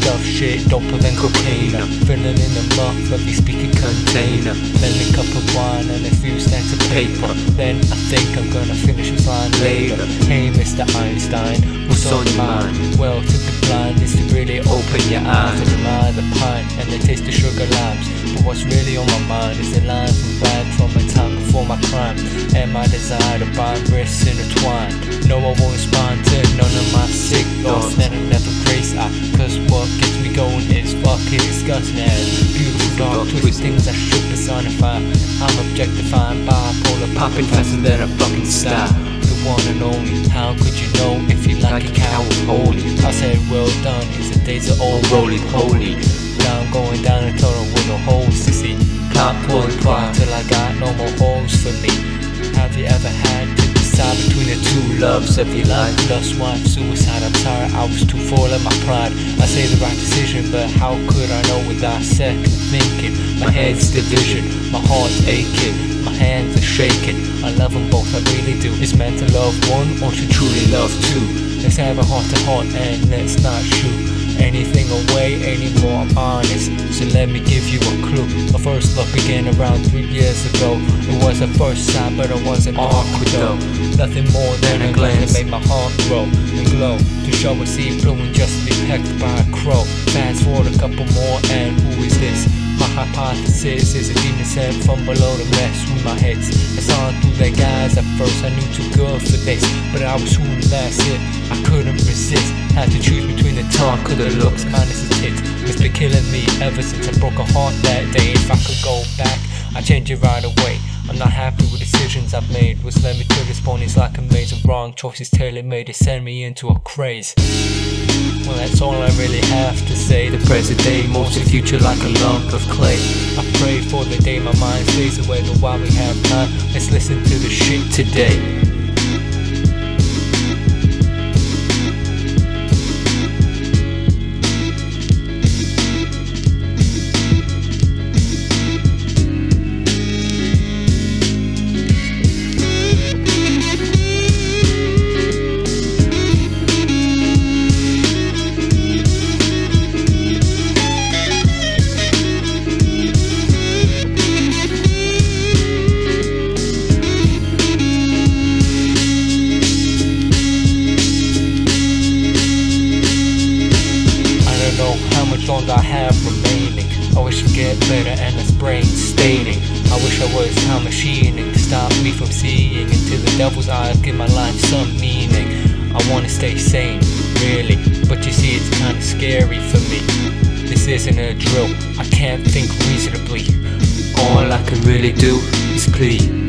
stuff, shit doper than cocaine. Filling in the muff of the speaker container. Then a cup of wine and a few stacks of paper. Then I think I'm gonna finish this line later. Hey Mr. Einstein, what's on your mind? Well, to be blind is to really open your eyes and admire the pine and the taste of sugar limes. But what's really on my mind is the lines and back from my time before my crime, and my desire to bind wrists intertwined. No, I won't respond to none of my sick thoughts, and I never grace I, cause what gets me going is fucking disgusting. Beautiful dark twisted things I should personify. I'm objectifying bipolar, popping faster than a fucking star. The one and only, how could you know if you like a cow was holy? I said well done, is the days of old roly-poly. Now I'm going down a tunnel with no holes to see. Can't pull and pry till I got no more holes for me. Have you ever had to decide between the two loves of your life? Lust, wife, suicide. I'm sorry I was too full of my pride. I say the right decision, but how could I know without second thinking? My head's division, my heart's aching, my hands are shaking. I love them both, I really do. It's meant to love one or to truly love two. Let's have a heart to heart and let's not shoot anything away anymore, I'm honest. So let me give you a clue. My first love began around 3 years ago. It was a first sight, but it wasn't awkward though. Nothing more than a glance that made my heart grow and glow. To show a sea blue and just be pecked by a crow. Fast forward a couple more and who is this? My hypothesis is a demon sent from below to mess with my heads. I saw through their guys at first, I knew too good for this, but I was soon that's it. I couldn't resist, had to choose between the talk or the looks, minus the tits. It's been killing me ever since I broke a heart that day. If I could go back, I'd change it right away. I'm not happy with decisions I've made. What's led me to this point is like a maze of wrong choices tailor-made to send me into a craze. Well, that's all I really have to say. The present day molds the future like a lump of clay. I pray for the day my mind stays away, but while we have time, let's listen to the shit today. Longer I have remaining. I wish to get better and less brain staining. I wish I was time machining to stop me from seeing into the devil's eyes, give my life some meaning. I wanna stay sane, really, but you see it's kinda scary for me. This isn't a drill, I can't think reasonably. All I can really do is plead.